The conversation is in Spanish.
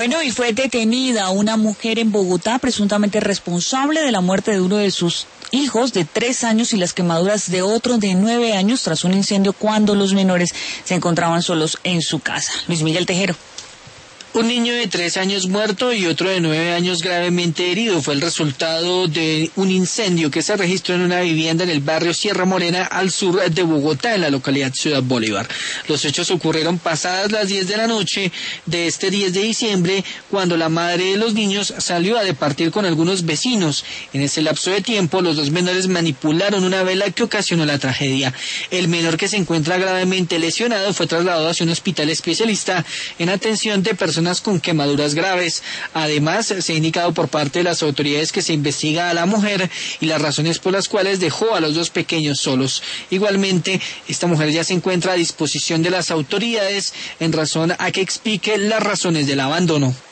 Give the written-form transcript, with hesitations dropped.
Bueno, y fue detenida una mujer en Bogotá, presuntamente responsable de la muerte de uno de sus hijos de 3 años y las quemaduras de otro de 9 años tras un incendio cuando los menores se encontraban solos en su casa. Luis Miguel Tejero. Un niño de 3 años muerto y otro de 9 años gravemente herido fue el resultado de un incendio que se registró en una vivienda en el barrio Sierra Morena al sur de Bogotá, en la localidad Ciudad Bolívar. Los hechos ocurrieron pasadas las 10 de la noche de este 10 de diciembre, cuando la madre de los niños salió a departir con algunos vecinos. En ese lapso de tiempo, los 2 menores manipularon una vela que ocasionó la tragedia. El menor, que se encuentra gravemente lesionado, fue trasladado hacia un hospital especialista en atención de personas con quemaduras graves. Además, se ha indicado por parte de las autoridades que se investiga a la mujer y las razones por las cuales dejó a los 2 pequeños solos. Igualmente, esta mujer ya se encuentra a disposición de las autoridades en razón a que explique las razones del abandono.